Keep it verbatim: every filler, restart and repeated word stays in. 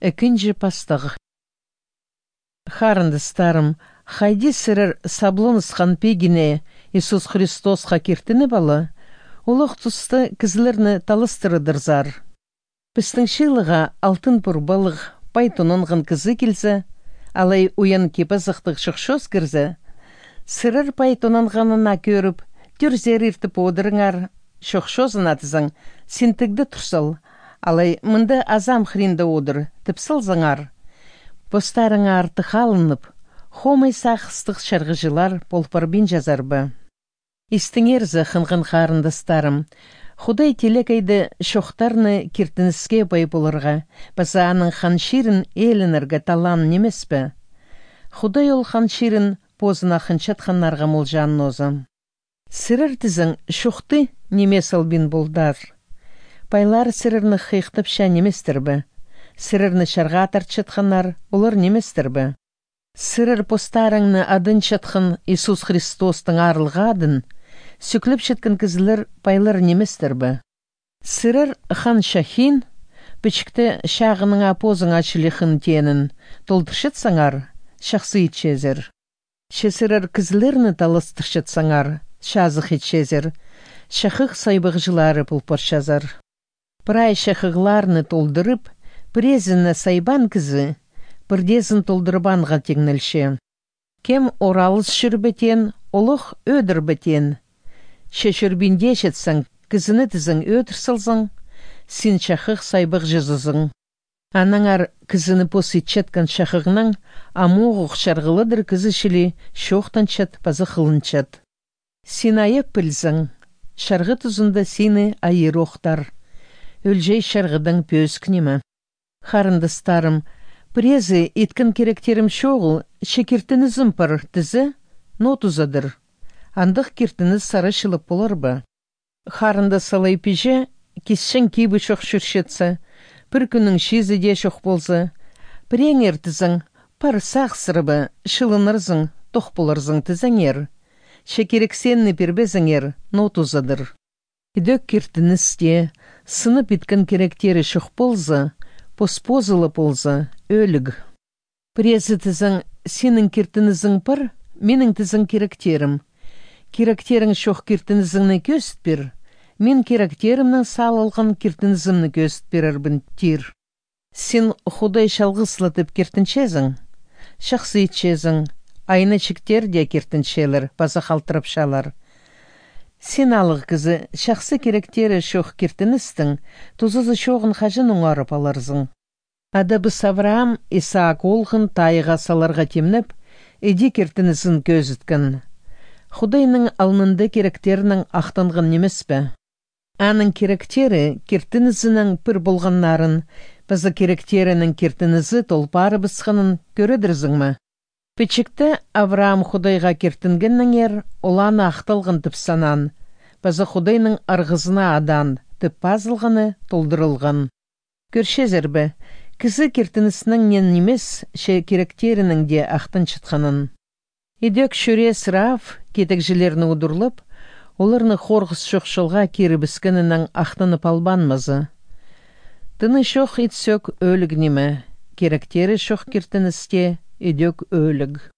Экинче пастық. Харындыстарым, хайди сырыр саблонысқан пегіне Иисус Христосқа кертіні балы, олық тұсты кізлерні талыстырыдырзар. Пістің шилыға алтын бұрбалық пайтонынғын кізі келзі, алай уян кепазықтық шықшос кірзі, сырыр пайтонынғанына көріп, түрзер ертіп одырыңар, шықшозын атызың, сентігді тұрсыл, алай мұнды азам хринді одыр, тіпсіл зыңар. Постарыңа арты қалынып, хомай сақыстық шарғыжылар полпарбин жазарбы. Истіңерзі қынғын қарындастарым, Худай телекайды шоқтарны кертініске бай болырға, база аның ханширін елініргі талан немеспі. Худай ол ханширін позына хынчатханнарға молжанын озы. Сырыр тізің шоқты немес албин болдар. Байлар сырырны қиқтып ша неместірбі. Сырырны шарға тарчатханар олар неместірбі. Сырыр постарыңны адын чатхын Иисус Христостың арылғадын, сүкліп шеткін кізілер байлар неместірбі. Сырыр хан шахин, пічікті шағының апозың ачылықын тенін, толдыршетсаңар, шақсы итчезір. Шесырыр кізілерні талыстыршетсаңар, шазық итчезір, шақық сайбық жылары пұлпаршазар. Бірай шақығыларны толдырып, бірезіні сайбан кізі, бірдезін толдырбанға тегнілше. Кем оралыс шүрбетен, олық өдір бетен. Шешірбінде шетсің, кізіні тізің өдір сылзың, сен шақық сайбық жызызың. Анаңар кізіні пос итчеткан шақығының, амуғық шарғылыдыр кізішілі шоқтанчат, пазы қылынчат. Сен айып білзің, шарғы тұзында сені айыр оқтар. Өлжей шарғыдың пөз кінемі. Харындыстарым, Презі иткін керектерім шоғыл, шекертіні зымпыр тізі, нотузадыр. Андық кертіні сары шылып болар ба. Харында салай пеже, кесшін кейбі шоқ шүршетсі, бір күнің шезіде шоқ болзы. Біреңер тізің, пар сақ сырыбы, шылынырзың, тоқ боларзың тізіңер. Шекерексенні пербезіңер, нотузадыр. Идек кертіні сте, сынып иткін керектері шоқ болзы, поспозылы болзы, өліг. Презі тізің, сенің кертінізің пыр, менің тізің керектерім. Керектерің шоқ кертінізіңні көст бір, мен керектерімнің салылған кертінізімні көст берірбін тир. Сен Худай шалғыслатып кертіншезің, шақсы итчезің, айны чіктер де кертіншелер, база қалтырып шалар. Сен алық кізі, шақсы керектері шоқ кертіністің, тұзызы шоғын қажын ұңарып аларзың. Адабы Савраам Исаак олғын тайыға саларға темніп, еде кертінізін көзіткін. Худайның алнынды керектерінің ақтанғын немес бі. Аның керектері кертінізінің пір болғаннарын, бізі керектерінің кертінізі толпары бісқынын көредірзің ма? Печікті Авраам Худайға кертінгеннің ер, оланы ақталғын тіпсанан, бізі Худайның арғызына адан, тіп пазылғаны толдырылған. Көршезер бі, кізі кертінісінің нен немес, ше керектерінің де ақтын чытқанын. Идек шүрес Рав кетекжілеріні ұдырлып, оларны қорғыз шоқшылға кері біскінінің ақтынып албанмызы. Тыны шоқ итсөк өлігнеме, керектері шоқ кертіністе идек өліг.